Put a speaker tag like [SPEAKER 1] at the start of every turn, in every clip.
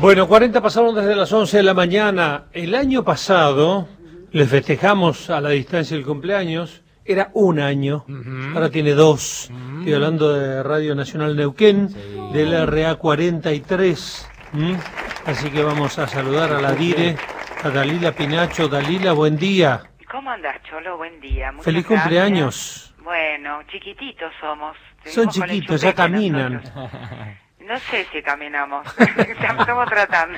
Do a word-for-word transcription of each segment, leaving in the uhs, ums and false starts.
[SPEAKER 1] Bueno, cuarenta pasaron desde las once de la mañana. El año pasado les festejamos a la distancia el cumpleaños. Era un año, uh-huh. Ahora tiene dos. Uh-huh. Estoy hablando de Radio Nacional Neuquén, sí. Del R A cuarenta y tres. ¿Mm? Así que vamos a saludar a la Dire, a Dalila Pinacho. Dalila, buen día.
[SPEAKER 2] ¿Cómo andás, Cholo? Buen día. Muchas
[SPEAKER 1] Feliz
[SPEAKER 2] gracias.
[SPEAKER 1] Cumpleaños.
[SPEAKER 2] Bueno, chiquititos somos.
[SPEAKER 1] Son chiquitos, ya caminan.
[SPEAKER 2] No sé si caminamos, estamos tratando.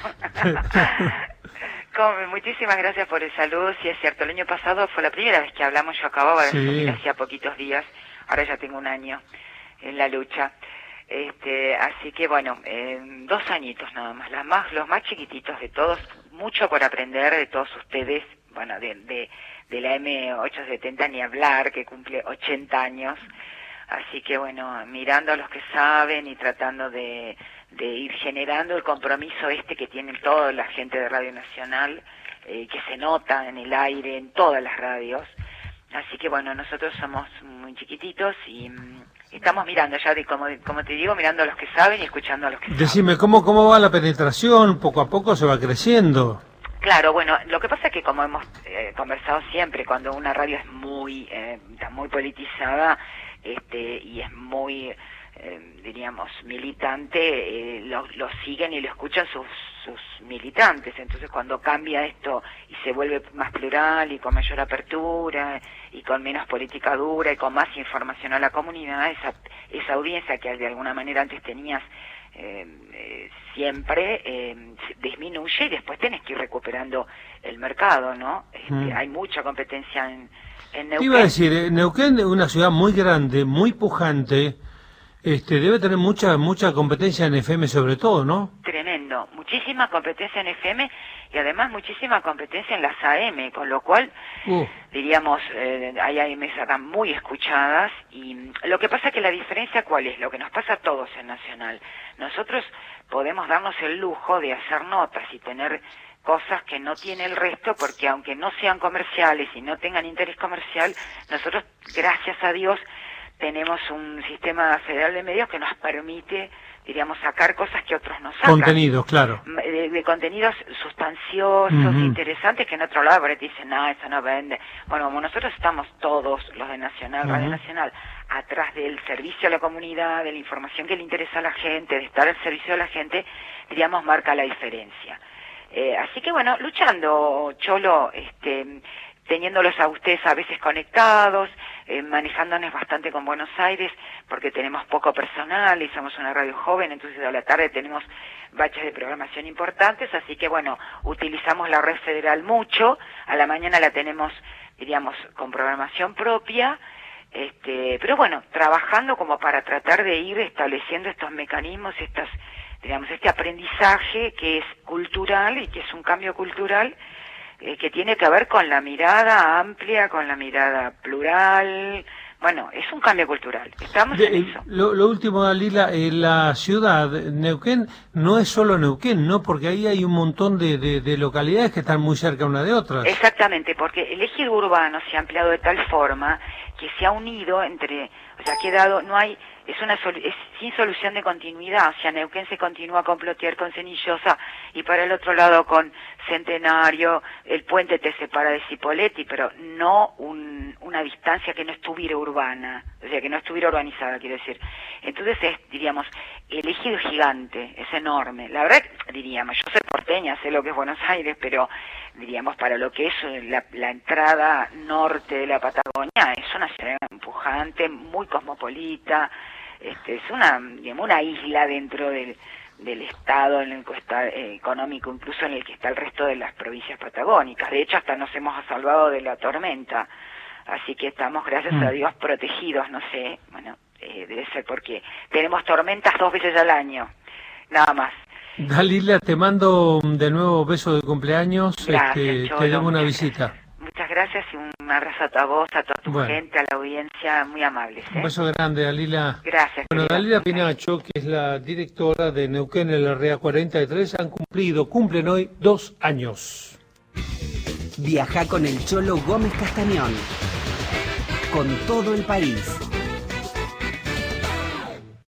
[SPEAKER 2] Como, muchísimas gracias por el saludo. Sí, es cierto, el año pasado fue la primera vez que hablamos, yo acababa de asumir hacía poquitos días, ahora ya tengo un año en la lucha. Este, así que bueno, eh, dos añitos nada más, las más, los más chiquititos de todos, mucho por aprender de todos ustedes, bueno, de, de, de la M ochocientos setenta ni hablar, que cumple ochenta años. Así que bueno, mirando a los que saben y tratando de, de ir generando el compromiso este que tiene toda la gente de Radio Nacional, eh, que se nota en el aire, en todas las radios. Así que bueno, nosotros somos muy chiquititos y mm, estamos mirando ya, de, como, como te digo, mirando a los que saben y escuchando a los que saben.
[SPEAKER 1] Decime, ¿cómo, cómo va la penetración? Poco a poco se va creciendo.
[SPEAKER 2] Claro, bueno, lo que pasa es que como hemos eh, conversado siempre, cuando una radio es muy, eh, está muy politizada, este y es muy, eh, diríamos, militante, eh, lo, lo siguen y lo escuchan sus, sus militantes. Entonces cuando cambia esto y se vuelve más plural y con mayor apertura y con menos política dura y con más información a la comunidad, esa, esa audiencia que de alguna manera antes tenías eh, eh, siempre eh, disminuye y después tenés que ir recuperando el mercado, ¿no? Este, mm. Hay mucha competencia en En Neuquén.
[SPEAKER 1] Iba a decir, Neuquén es una ciudad muy grande, muy pujante, este, debe tener mucha mucha competencia en F M sobre todo, ¿no?
[SPEAKER 2] Tremendo, muchísima competencia en F M y además muchísima competencia en las A M, con lo cual, uh. diríamos, eh, hay A M acá muy escuchadas y lo que pasa es que la diferencia ¿cuál es? Lo que nos pasa a todos en Nacional. Nosotros podemos darnos el lujo de hacer notas y tener cosas que no tiene el resto, porque aunque no sean comerciales y no tengan interés comercial, nosotros, gracias a Dios, tenemos un sistema federal de medios que nos permite, diríamos, sacar cosas que otros no sacan.
[SPEAKER 1] Contenidos, claro.
[SPEAKER 2] De, de contenidos sustanciosos, uh-huh. interesantes, que en otro lado por ahí te dicen, no, eso no vende. Bueno, como nosotros estamos todos, los de Nacional, uh-huh. Radio Nacional, atrás del servicio a la comunidad, de la información que le interesa a la gente, de estar al servicio de la gente, diríamos, marca la diferencia. Eh, así que bueno, luchando, Cholo, este, teniéndolos a ustedes a veces conectados, eh, manejándonos bastante con Buenos Aires, porque tenemos poco personal y somos una radio joven, entonces a la tarde tenemos baches de programación importantes, así que bueno, utilizamos la red federal mucho, a la mañana la tenemos, diríamos, con programación propia, este, pero bueno, trabajando como para tratar de ir estableciendo estos mecanismos, estas digamos, este aprendizaje que es cultural y que es un cambio cultural eh, que tiene que ver con la mirada amplia, con la mirada plural. Bueno, es un cambio cultural. Estamos
[SPEAKER 1] de,
[SPEAKER 2] en eso.
[SPEAKER 1] Lo, lo último, Dalila, eh, la ciudad, Neuquén, no es solo Neuquén, ¿no? Porque ahí hay un montón de, de, de localidades que están muy cerca una de otras.
[SPEAKER 2] Exactamente, porque el ejido urbano se ha ampliado de tal forma que se ha unido entre, o sea, ha quedado, no hay, es una es sin solución de continuidad, o sea, Neuquén se continúa con Plotier, con Cenillosa, y para el otro lado con Centenario, el puente te separa de Cipolletti, pero no un, una distancia que no estuviera urbana, o sea, que no estuviera urbanizada, quiero decir. Entonces es, diríamos, el ejido es gigante, es enorme. La verdad, diríamos, yo soy porteña, sé lo que es Buenos Aires, pero diríamos, para lo que es la, la entrada norte de la Patagonia, es una ciudad empujante, muy cosmopolita, este, es una, digamos, una isla dentro del, del estado en el que está, eh, económico, incluso en el que está el resto de las provincias patagónicas. De hecho, hasta nos hemos salvado de la tormenta, así que estamos, gracias a Dios, protegidos, no sé, bueno, eh, debe ser porque tenemos tormentas dos veces al año, nada más.
[SPEAKER 1] Dalila, te mando de nuevo beso de cumpleaños,
[SPEAKER 2] gracias,
[SPEAKER 1] este,
[SPEAKER 2] Cholo,
[SPEAKER 1] te debo una
[SPEAKER 2] gracias.
[SPEAKER 1] visita.
[SPEAKER 2] Muchas gracias y un abrazo a tu voz, a toda tu bueno. gente, a la audiencia, muy amables. ¿eh?
[SPEAKER 1] Un beso grande, Dalila.
[SPEAKER 2] Gracias.
[SPEAKER 1] Bueno, Dalila Pinacho, que es la directora de Neuquén, el R A cuarenta y tres, han cumplido, cumplen hoy dos años.
[SPEAKER 3] Viaja con el Cholo Gómez Castañón, con todo el país.